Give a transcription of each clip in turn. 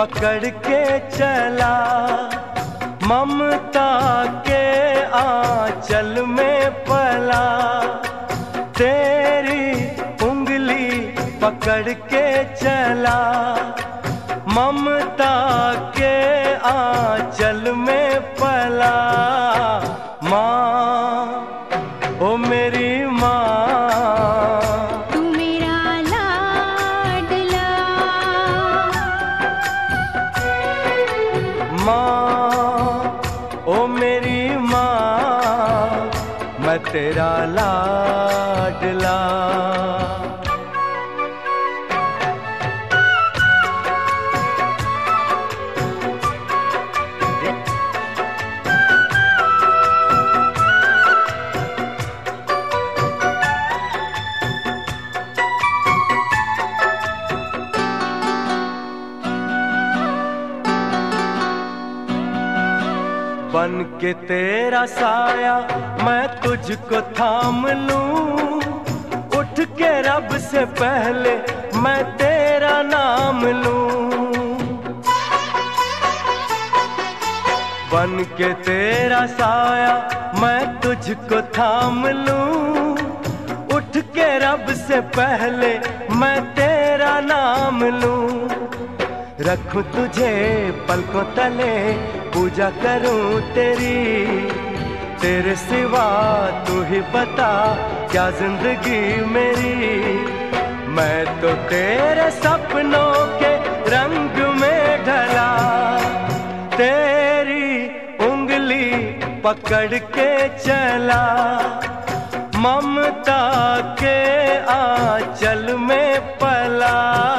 पकड़ के चला, ममता के आंचल में पला। तेरी उंगली पकड़ के चला, ममता के आंचल में पला। माँ, ओ मेरी माँ, तू मेरा लाडला। माँ, ओ मेरी माँ, मैं तेरा लाडला। बन के तेरा साया मैं तुझको थाम लूं, उठ के रब से पहले मैं तेरा नाम लूं। बन के तेरा साया मैं तुझको थाम लूं, उठ के रब से पहले मैं तेरा नाम लूं। रखूं तुझे पलकों तले, पूजा करूं तेरी, तेरे सिवा तू ही बता क्या जिंदगी मेरी। मैं तो तेरे सपनों के रंग में ढला, तेरी उंगली पकड़ के चला, ममता के आंचल में पला।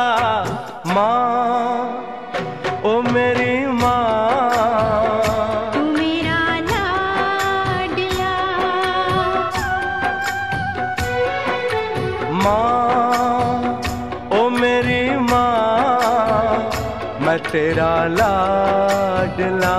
माँ, ओ मेरी माँ, तू मेरा लाडला। माँ, ओ मेरी माँ, मैं तेरा लाडला।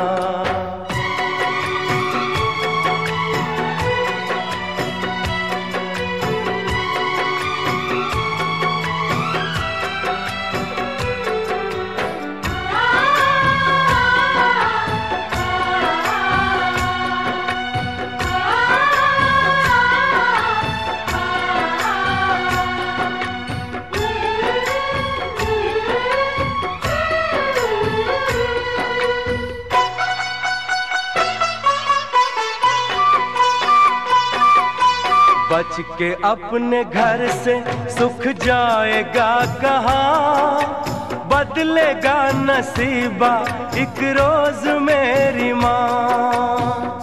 बच के अपने घर से सुख जाएगा कहाँ, बदलेगा नसीबा एक रोज मेरी माँ।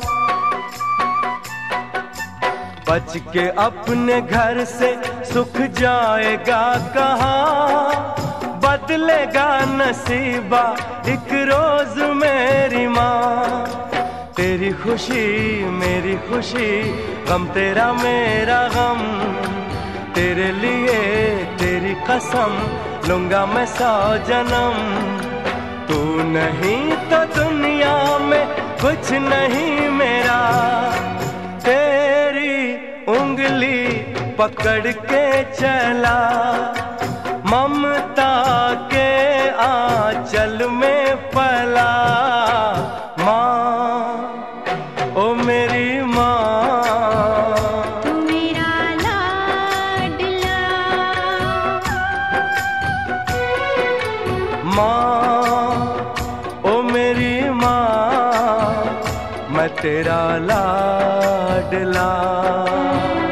बच के अपने घर से सुख जाएगा कहाँ, बदलेगा नसीबा एक रोज मेरी माँ। तेरी खुशी मेरी खुशी, गम तेरा मेरा गम, तेरे लिए तेरी कसम लूंगा मैं 100 जन्म। तू नहीं तो दुनिया में कुछ नहीं मेरा, तेरी उंगली पकड़ के चला, ममता के आंचल में पला। माँ, ओ मेरी माँ, तू मेरा लाडला। माँ, ओ मेरी माँ, मैं तेरा लाडला।